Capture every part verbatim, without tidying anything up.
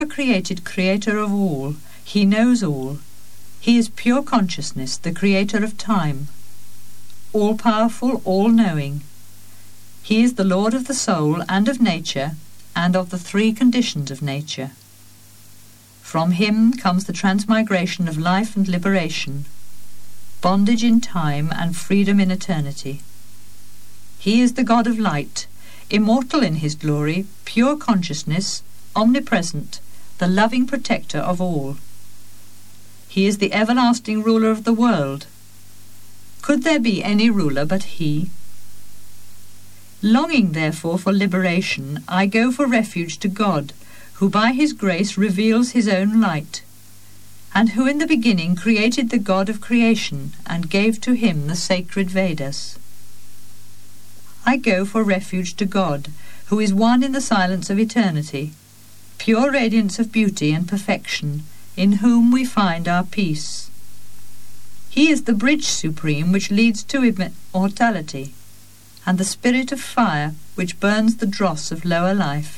created creator of all, he knows all. He is pure consciousness, the creator of time, all-powerful, all-knowing. He is the Lord of the soul and of nature, and of the three conditions of nature. From him comes the transmigration of life and liberation, bondage in time and freedom in eternity. He is the God of light, immortal in his glory, pure consciousness, omnipresent, the loving protector of all. He is the everlasting ruler of the world. Could there be any ruler but he? Longing, therefore, for liberation, I go for refuge to God, who by his grace reveals his own light, and who in the beginning created the God of creation and gave to him the sacred Vedas. I go for refuge to God, who is one in the silence of eternity, pure radiance of beauty and perfection, in whom we find our peace. He is the bridge supreme which leads to immortality, and the spirit of fire which burns the dross of lower life.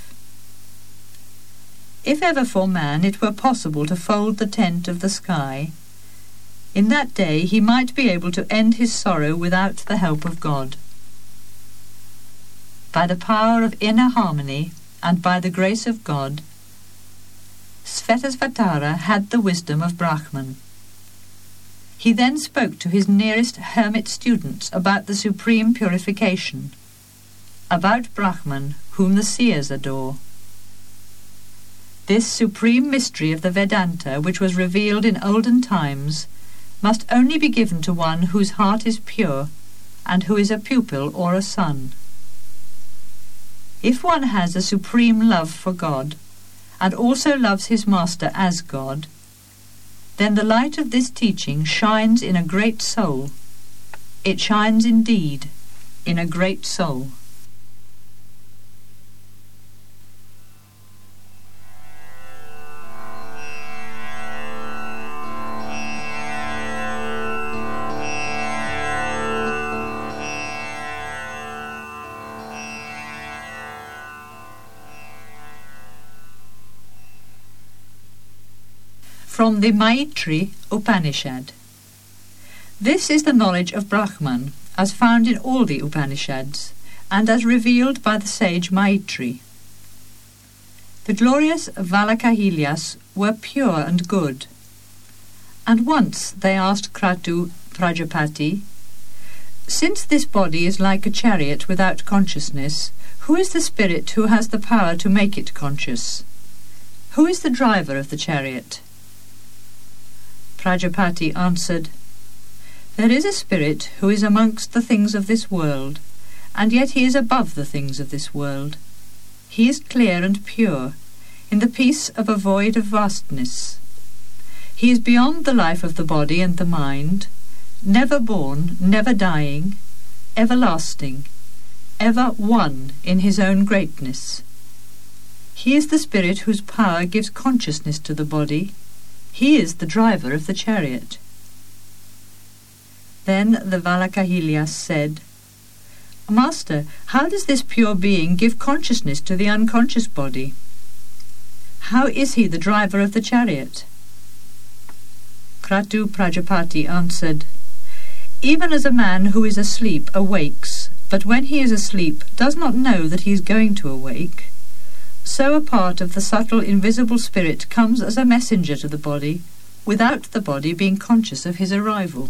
If ever for man it were possible to fold the tent of the sky, in that day he might be able to end his sorrow without the help of God. By the power of inner harmony and by the grace of God, Svetasvatara had the wisdom of Brahman. He then spoke to his nearest hermit students about the supreme purification, about Brahman, whom the seers adore. This supreme mystery of the Vedanta, which was revealed in olden times, must only be given to one whose heart is pure and who is a pupil or a son. If one has a supreme love for God and also loves his master as God, then the light of this teaching shines in a great soul. It shines indeed in a great soul. From the Maitri Upanishad. This is the knowledge of Brahman, as found in all the Upanishads, and as revealed by the sage Maitri. The glorious Valakahilyas were pure and good, and once they asked Kratu Prajapati, "Since this body is like a chariot without consciousness, who is the spirit who has the power to make it conscious? Who is the driver of the chariot?" Prajapati answered, "There is a spirit who is amongst the things of this world, and yet he is above the things of this world. He is clear and pure, in the peace of a void of vastness. He is beyond the life of the body and the mind, never born, never dying, everlasting, ever one in his own greatness. He is the spirit whose power gives consciousness to the body. He is the driver of the chariot." Then the Valakahilyas said, "Master, how does this pure being give consciousness to the unconscious body? How is he the driver of the chariot?" Kratu Prajapati answered, "Even as a man who is asleep awakes, but when he is asleep does not know that he is going to awake, so a part of the subtle invisible spirit comes as a messenger to the body, without the body being conscious of his arrival.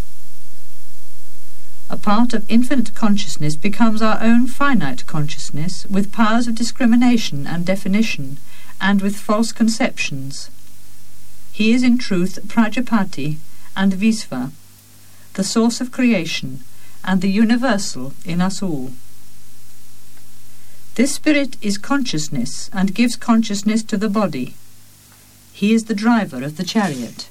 A part of infinite consciousness becomes our own finite consciousness, with powers of discrimination and definition, and with false conceptions. He is in truth Prajapati and Visva, the source of creation, and the universal in us all. This spirit is consciousness and gives consciousness to the body. He is the driver of the chariot."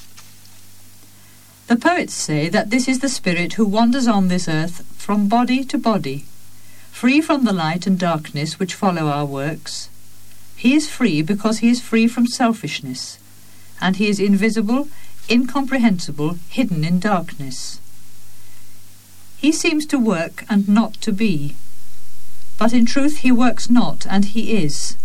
The poets say that this is the spirit who wanders on this earth from body to body, free from the light and darkness which follow our works. He is free because he is free from selfishness, and he is invisible, incomprehensible, hidden in darkness. He seems to work and not to be, but in truth he works not, and he is.